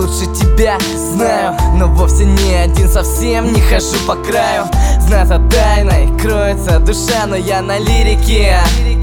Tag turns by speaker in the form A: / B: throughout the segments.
A: лучше тебя знаю, но вовсе не один, совсем не хожу по краю. Знаю, за тайной кроется душа, но я на лирике.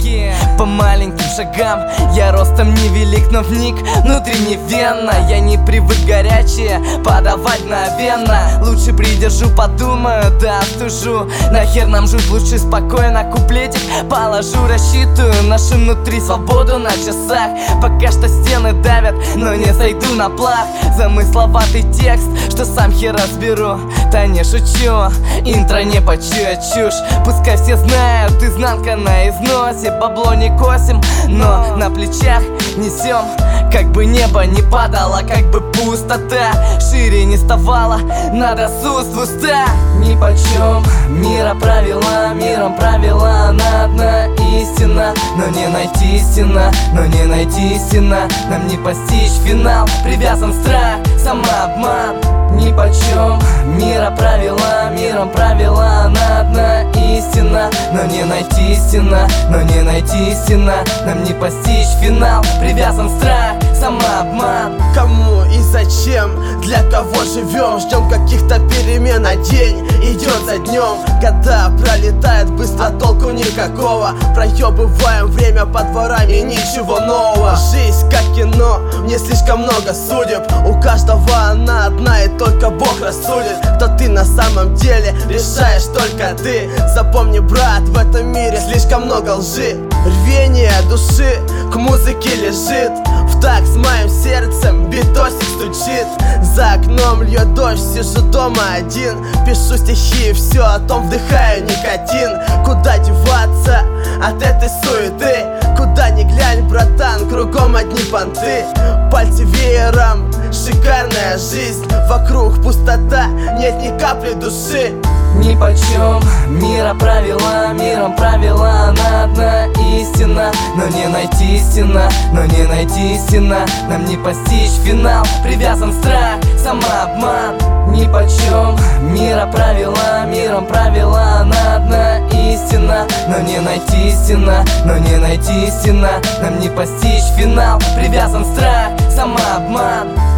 A: По маленьким шагам я ростом невелик, но вник внутренне венно. Я не привык горячее подавать мгновенно. Лучше придержу, подумаю, да остужу. Нахер нам жить, лучше спокойно куплетик положу. Рассчитываю на шум внутри, свободу на часах. Пока что стены давят, но не сойду на плах. Замысловатый текст, что сам хер разберу. Да не шучу, интро не почуя чушь. Пускай все знают, изнанка на износе. Бабло не косим, но на плечах несем. Как бы небо не падало, как бы пустота шире не ставала, надо с уст в уста. Нипочем мира правила, миром правила она одна истина. Но не найти истина, но не найти истина. Нам не постичь финал, привязан страх, самообман. Нипочем мира правила, миром правила она одна истина. Но не найти истина, но не найти истина. Нам не постичь финал, привязан страх, самообман.
B: Кому и зачем, для кого живем? Ждем каких-то перемен, а день идет за днем. Года пролетают быстро, толку никакого. Проебываем время по дворам и ничего нового. Жизнь как кино, мне слишком много судеб. У каждого она одна и только Бог рассудит. Кто ты на самом деле, решаешь только ты. Запомни, брат, в этом мире слишком много лжи. Рвение души к музыке лежит. В такт с моим сердцем битосик стучит. За окном льет дождь, сижу дома один. Пишу стихи, все о том, вдыхаю никотин. Куда деваться от этой суеты? Куда ни глянь, братан, кругом одни понты. Пальцы веером, шикарная жизнь. Вокруг пустота, нет ни капли души.
A: Нипочем мира правила, миром правила она одна истина. Но не найти истина, но не найти истина. Нам не постичь финал, привязан страх, самообман. Нипочем мира правила, миром правила она одна истина. Но не найти истина, но не найти истина. Нам не постичь финал, привязан страх, самообман.